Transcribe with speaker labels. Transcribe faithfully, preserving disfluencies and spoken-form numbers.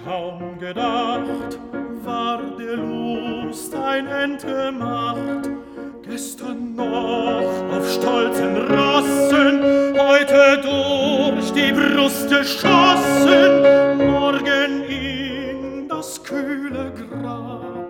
Speaker 1: Kaum gedacht, war der Lust ein End gemacht. Gestern noch auf stolzen Rossen, heute durch die Brust geschossen, morgen in das kühle Grab.